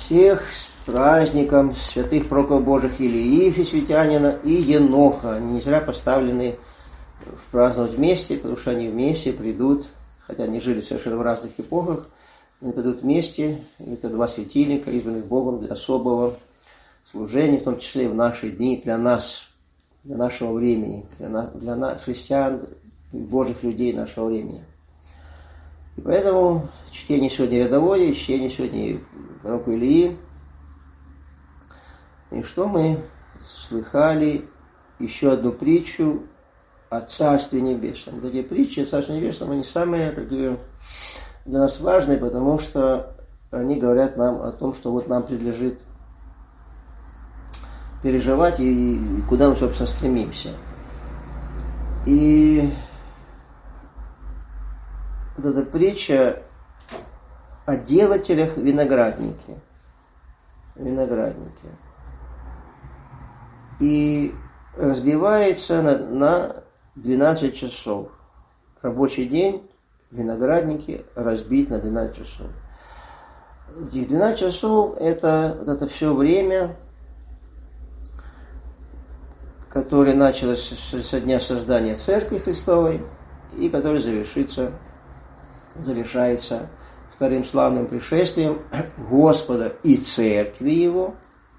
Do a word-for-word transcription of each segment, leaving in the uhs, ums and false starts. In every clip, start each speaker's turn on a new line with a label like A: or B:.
A: Всех с праздником святых пророков Божьих Илии, Фисвитянина и Еноха. Они не зря поставлены в праздновать вместе, потому что они вместе придут, хотя они жили совершенно в разных эпохах, они придут вместе. Это два светильника, избранных Богом для особого служения, в том числе и в наши дни, для нас, для нашего времени, для, на, для на, христиан, Божьих людей нашего времени. И поэтому чтение сегодня рядовое, чтение сегодня пророка Илии. И что мы слыхали? Еще одну притчу о Царстве Небесном. Вот эти притчи о Царстве Небесном, они самые такие для нас важные, потому что они говорят нам о том, что вот нам предлежит переживать и, и куда мы, собственно, стремимся. И вот эта притча о делателях виноградники. Виноградники. И разбивается на, на двенадцать часов. Рабочий день виноградники разбить на двенадцать часов. Этих двенадцать часов это, вот это все время, которое началось со дня создания Церкви Христовой и которое завершится, завершается вторым славным пришествием Господа и Церкви Его,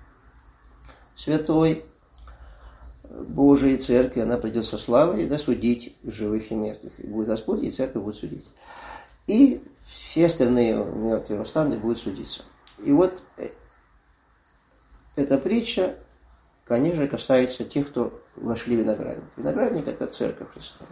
A: Святой Божией Церкви. Она придет со славой, да, судить живых и мертвых. И будет Господь, и Церковь будет судить. И все остальные мертвые восстанные будут судиться. И вот эта притча, конечно, касается тех, кто вошли в виноградник. Виноградник – это Церковь Христова.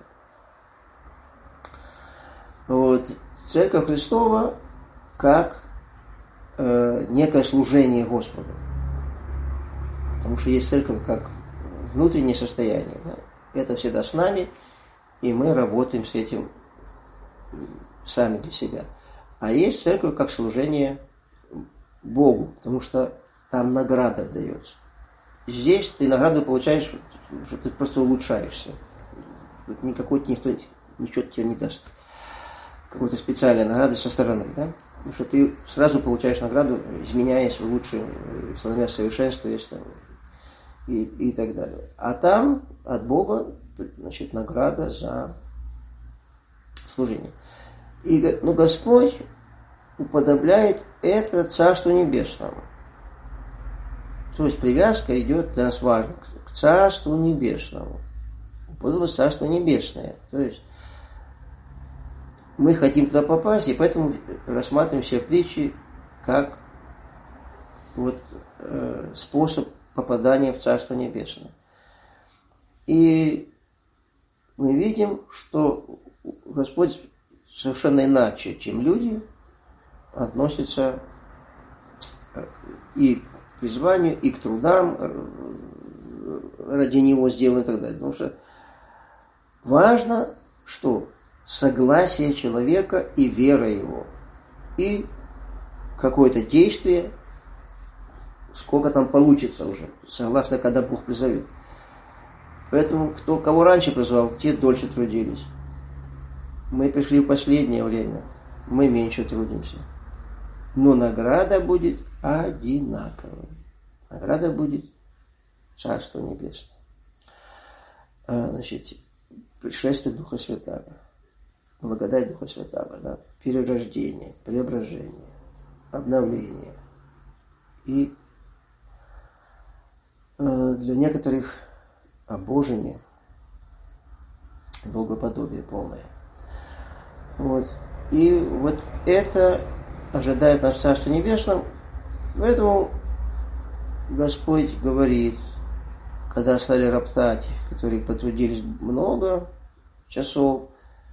A: Вот. Церковь Христова как э, некое служение Господу. Потому что есть церковь как внутреннее состояние. Да? Это всегда с нами, и мы работаем с этим сами для себя. А есть церковь как служение Богу, потому что там награда дается. Здесь ты награду получаешь, что ты просто улучшаешься. Тут никакой никто ничего тебе не даст. Какой-то специальной награды со стороны, да? Потому что ты сразу получаешь награду, изменяясь в лучшее, становясь совершенствуясь там, и, и так далее. А там от Бога, значит, награда за служение. И ну, Господь уподобляет это Царству Небесному. То есть привязка идет для нас важно к Царству Небесному. Уподобляет Царство Небесное. То есть мы хотим туда попасть, и поэтому рассматриваем все притчи как вот, э, способ попадания в Царство Небесное. И мы видим, что Господь совершенно иначе, чем люди, относится и к призванию, и к трудам ради Него сделанным и так далее. Потому что важно, что согласие человека и вера его, и какое-то действие, сколько там получится уже, согласно, когда Бог призовет. Поэтому, кто кого раньше призвал, те дольше трудились. Мы пришли в последнее время, мы меньше трудимся. Но награда будет одинаковой. Награда будет Царство Небесное. Значит, пришествие Духа Святаго. Благодать Духа Святаго, да, перерождение, преображение, обновление. И э, для некоторых обожение, богоподобие полное. Вот. И вот это ожидает нас в Царстве Небесном. Поэтому Господь говорит, когда стали роптать, которые потрудились много часов,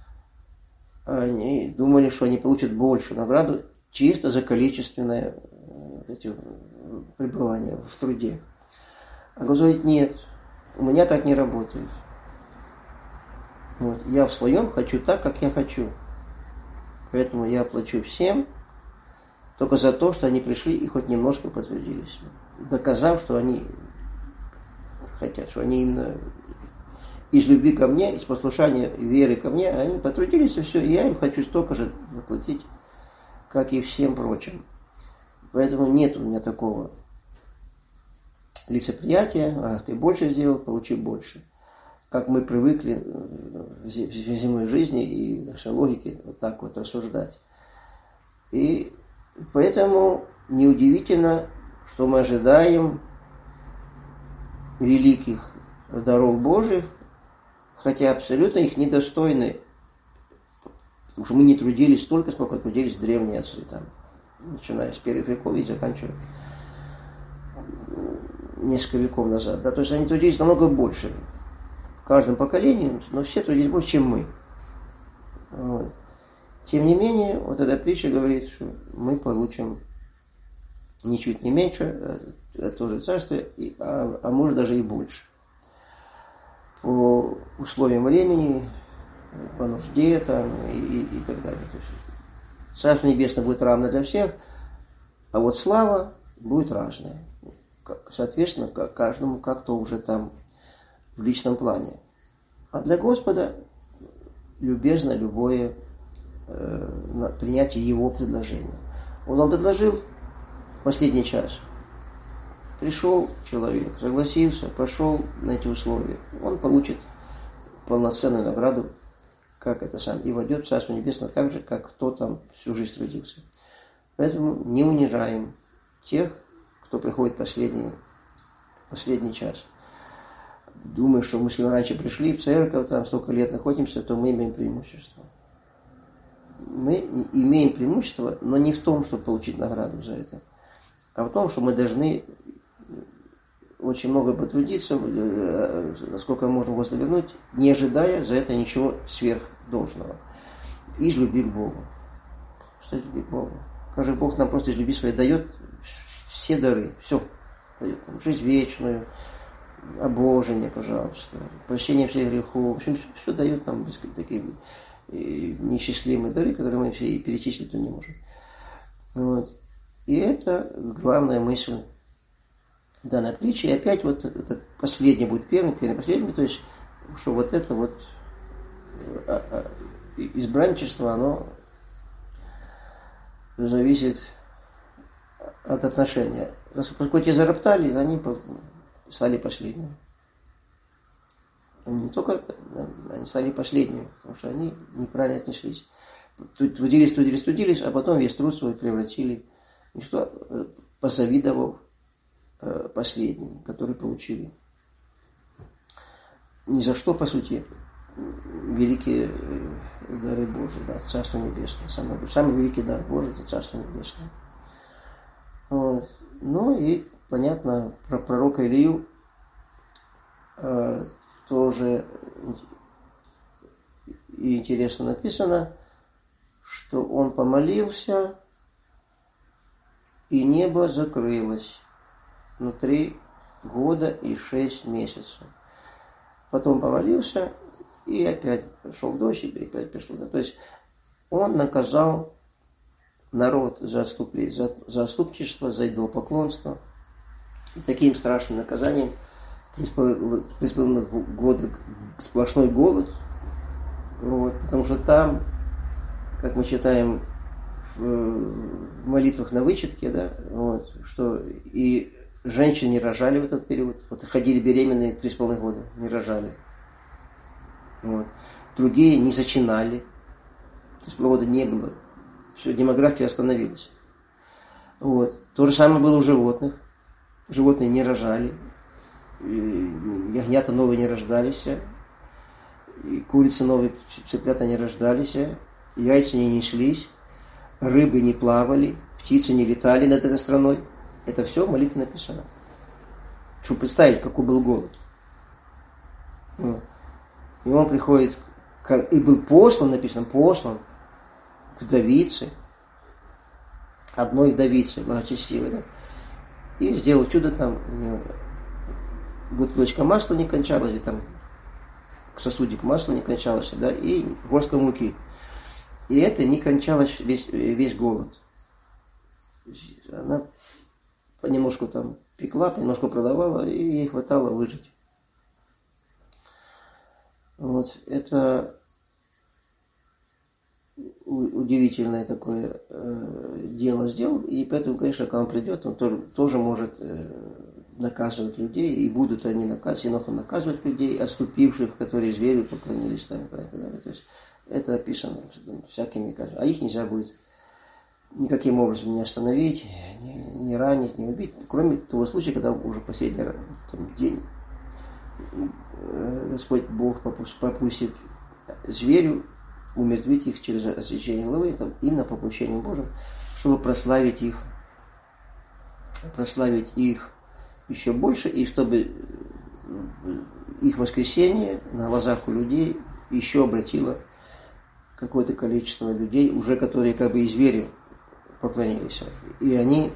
A: они думали, что они получат большую награду чисто за количественное эти, пребывание в труде. А Господь говорит, нет, у меня так не работает. Вот, я в своем хочу так, как я хочу. Поэтому я плачу всем только за то, что они пришли и хоть немножко потрудились, доказав, что они хотят, что они именно из любви ко мне, из послушания и веры ко мне, они потрудились, и все, и я им хочу столько же заплатить, как и всем прочим. Поэтому нет у меня такого лицеприятия, а ты больше сделал, получи больше. Как мы привыкли в земной жизни и в нашей логике вот так вот рассуждать. И поэтому неудивительно, что мы ожидаем великих даров Божьих, хотя абсолютно их недостойны, потому что мы не трудились столько, сколько трудились древние отцы, там, начиная с первых веков и заканчивая несколько веков назад. Да, то есть они трудились намного больше в каждом поколении, но все трудились больше, чем мы. Вот. Тем не менее, вот эта притча говорит, что мы получим ничуть не меньше, а тоже царство, а, а может даже и больше. По условиям времени, по нужде там, и, и, и так далее. То есть, Царство Небесное будет равно для всех, а вот слава будет разная. Соответственно, каждому как-то уже там в личном плане. А для Господа любезно любое э, принятие Его предложения. Он нам предложил в последний час. Пришел человек, согласился, пошел на эти условия. Он получит полноценную награду, как это сам, и войдет в Царство Небесное так же, как кто там всю жизнь трудился. Поэтому не унижаем тех, кто приходит последний, последний час. Думаю, что мы, если мы раньше пришли в церковь, там столько лет находимся, то мы имеем преимущество. Мы имеем преимущество, но не в том, чтобы получить награду за это, а в том, что мы должны очень много потрудиться, насколько можно Господа вернуть, не ожидая за это ничего сверхдолжного. Из любви к Богу. Что из любви к Богу? Как же Бог нам просто из любви своей дает все дары, все дает нам жизнь вечную, обожение, пожалуйста, прощение всех грехов, в общем, все, все дает нам такие неисчислимые дары, которые мы все и перечислить не можем. Вот. И это главная мысль данной притчи. И опять вот это последний будет первым, первым последним, то есть, что вот это вот избранничество, оно зависит от отношения. Поскольку те зароптали, они стали последними. Они не только они стали последними, потому что они неправильно отнеслись. Трудились, трудились, трудились, а потом весь труд свой превратили в что, позавидовав последним, которые получили. Ни за что, по сути, великие дары Божьи, да, Царство Небесное. Самый, самый великий дар Божий – это Царство Небесное. Вот. Ну и, понятно, про пророка Илию э, тоже и интересно написано, что он помолился, и небо закрылось на три года и шесть месяцев. Потом помолился, и опять пошел дождь, и опять пришло. То есть он наказал народ за отступление, за, за отступничество, за идолопоклонство. И таким страшным наказанием три с половиной года сплошной голод. Вот, потому что там, как мы читаем в молитвах на вычетке, да, вот, что и женщины не рожали в этот период. Вот ходили беременные три с половиной года, не рожали. Вот. Другие не зачинали. Три с половиной года не было. Все, демография остановилась. Вот. То же самое было у животных. Животные не рожали. Ягнята новые не рождались. И курицы новые, цыплята не рождались. Яйца не неслись. Рыбы не плавали. Птицы не летали над этой страной. Это все в молитве написано. Чтобы представить, какой был голод. И он приходит, и был послан, написано, послан к вдовице, одной вдовице, благочестивой, да, и сделал чудо там, бутылочка масла не кончалась, или там сосудик масла не кончался, да, и горстка муки. И это не кончалось весь, весь голод. Она понемножку там пекла, понемножку продавала, и ей хватало выжить. Вот, это удивительное такое э, дело сделал, и поэтому, конечно, когда он придет, он тоже, тоже может э, наказывать людей, и будут они наказывать, наказывать людей, отступивших, которые зверю поклонились там, и так далее. То есть это описано всякими, а их нельзя будет никаким образом не остановить, не, не ранить, не убить, кроме того случая, когда уже последний там, день Господь Бог попустит зверю умертвить их через освящение главы, там, именно по попущению Божьим, чтобы прославить их, прославить их еще больше, и чтобы их воскресение на глазах у людей еще обратило какое-то количество людей, уже которые как бы и зверю поклонились. И они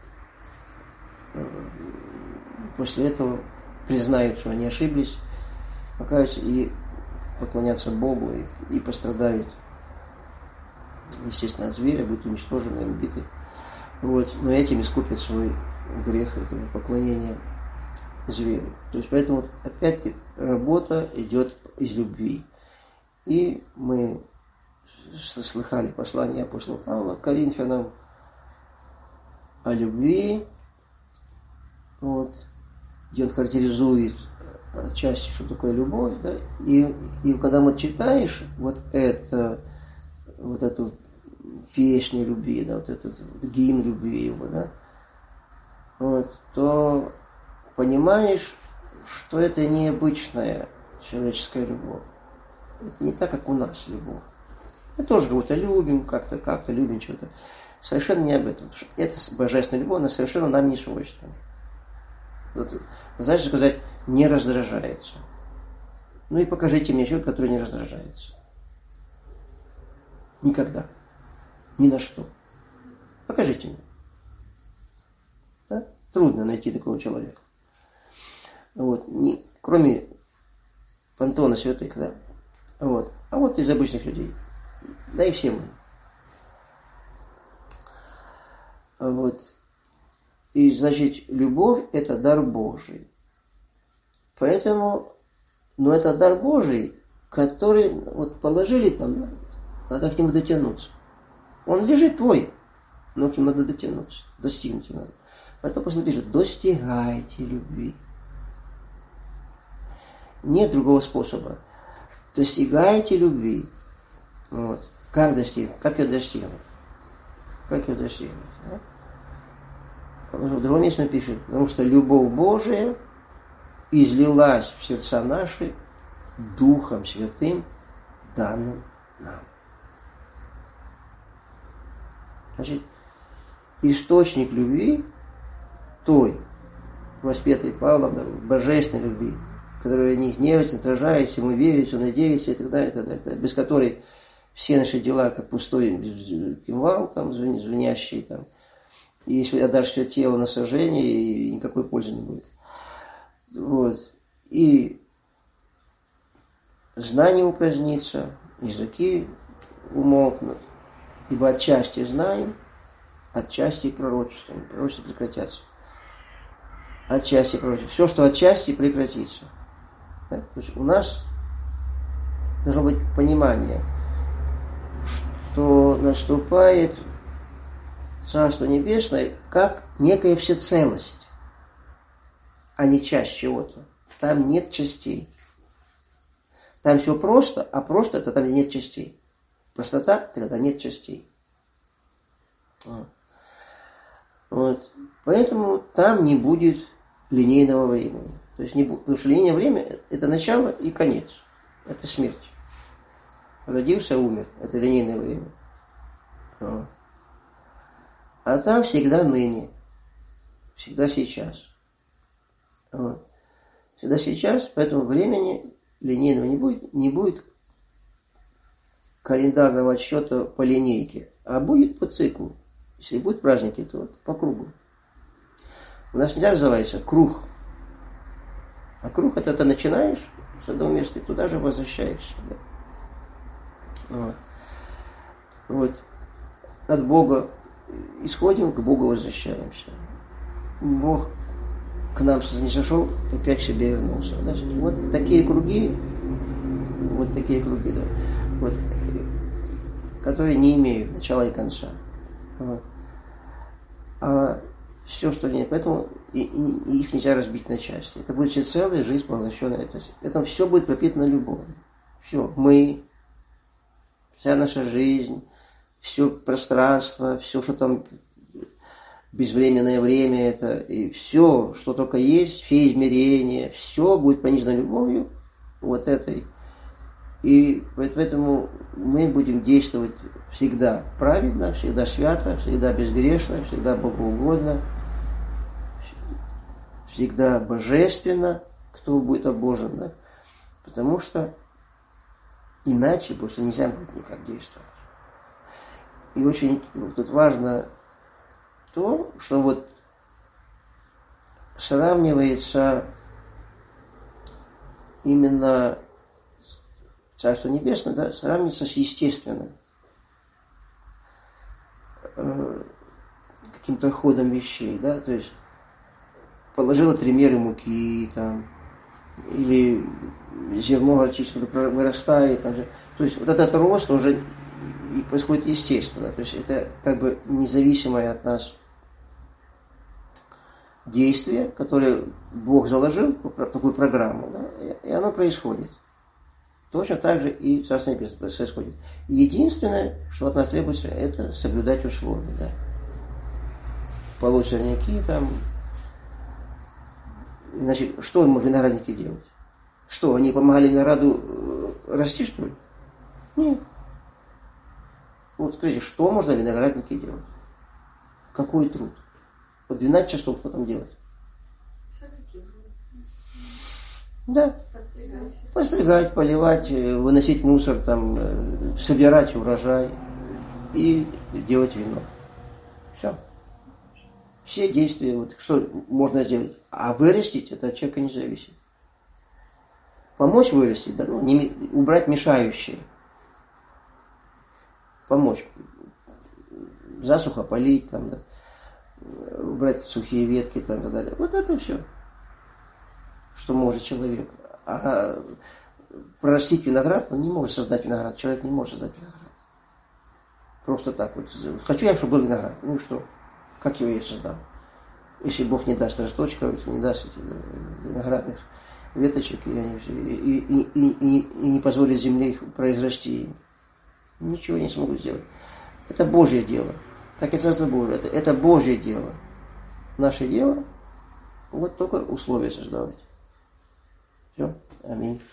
A: после этого признают, что они ошиблись, покаются и поклонятся Богу, и, и пострадают, естественно, от зверя, будут уничтожены и убиты. Вот. Но этим искупят свой грех этого поклонения зверю. То есть поэтому опять-таки работа идет из любви. И мы слыхали послание апостола Павла к Коринфянам о любви, вот, где он характеризует отчасти, что такое любовь, да, и, и когда мы читаешь вот это, вот эту песню любви, да, вот этот гимн любви его, да, вот, то понимаешь, что это необычная человеческая любовь. Это не так, как у нас любовь. Мы тоже кого-то любим, как-то, как-то любим что-то. Совершенно не об этом. Потому что эта божественная любовь, она совершенно нам не свойственна. Вот, значит сказать, не раздражается. Ну и покажите мне человека, который не раздражается. Никогда. Ни на что. Покажите мне. Да? Трудно найти такого человека. Вот. Не, кроме Пантона святых, да. Вот. А вот из обычных людей. Да и все мы. Вот. И, значит, любовь – это дар Божий. Поэтому, ну, это дар Божий, который, вот, положили там, надо к нему дотянуться. Он лежит твой, но к нему надо дотянуться, достигнуть надо. Поэтому просто пишет, достигайте любви. Нет другого способа. Достигайте любви. Вот. Как достигнуть? Как ее достигнуть? Как ее достигнуть? Да? В другом месте он пишет, потому что любовь Божия излилась в сердца наши Духом Святым, данным нам. Значит, источник любви, той, воспетой Павлом, божественной любви, которая не гневается, не отражается, ему верится, надеется и так далее, и так далее, без которой все наши дела как пустой кимвал, там, звенящий, там, и если отдашь все тело на сожжение, и никакой пользы не будет. Вот. И знание упразднится, языки умолкнут, ибо отчасти знаем, отчасти пророчествуем, пророчества прекратятся. Отчасти пророчества. Все, что отчасти, прекратится. Да? То есть у нас должно быть понимание, что наступает Царство Небесное как некая всецелость, а не часть чего-то. Там нет частей. Там все просто, а просто это там, где нет частей. Простота, тогда нет частей. Вот. Вот. Поэтому там не будет линейного времени. То есть не, потому что линейное время – это начало и конец. Это смерть. Родился, умер. Это линейное время. Вот. А там всегда ныне. Всегда сейчас. Вот. Всегда сейчас, поэтому времени линейного не будет. Не будет календарного отсчета по линейке, а будет по циклу. Если будут праздники, то вот по кругу. У нас нельзя называется круг. А круг это ты начинаешь с одного места и туда же возвращаешься. Да? Вот. Вот. От Бога исходим, к Богу возвращаемся. Бог к нам не сошел, опять к себе вернулся. Да? Вот такие круги, вот такие круги, да. Вот. которые не имеют начала и конца. Вот. А все, что нет, поэтому и, и их нельзя разбить на части. Это будет всецелая жизнь, поглощенная. То есть это все будет пропитано любовью. Все, мы, вся наша жизнь, все пространство, все, что там безвременное время, это и все, что только есть, все измерения, все будет пронизано любовью вот этой. И поэтому мы будем действовать всегда праведно, всегда свято, всегда безгрешно, всегда богоугодно, всегда божественно, кто будет обожен, да? Потому что иначе просто нельзя будет никак действовать. И очень тут важно то, что вот сравнивается именно Царство Небесное, да, сравнится с естественным э, каким-то ходом вещей, да, то есть положила три меры муки, там, или зерно горчичное вырастает, там же, то есть вот этот рост уже происходит естественно, то есть это как бы независимое от нас действие, которое Бог заложил, такую программу, да, и оно происходит. Точно так же и в Царстве Небесном происходит. Единственное, что от нас требуется, это соблюдать условия. Да. Полоть сорняки там. Значит, что ему виноградники делать? Что, они помогали винограду расти, что ли? Нет. Вот скажите, что можно виноградники делать? Какой труд? Вот двенадцать часов потом делать. Да. Постригать. Постригать, поливать, выносить мусор, там, собирать урожай и делать вино. Все. Все действия, вот, что можно сделать. А вырастить, это от человека не зависит. Помочь вырастить, да, ну, не, убрать мешающие. Помочь. Засуха полить, там, да, убрать сухие ветки, там, и так далее. Вот это все, что может человек. А прорастить виноград, он не может создать виноград. Человек не может создать виноград. Просто так вот. Хочу я, чтобы был виноград. Ну что? Как его я создам? Если Бог не даст росточков, не даст этих виноградных веточек, и, и, и, и, и, и не позволит земле их произрасти, ничего я не смогу сделать. Это Божье дело. Так и Царство Божие. Это, это Божье дело. Наше дело вот только условия создавать. Все. Аминь.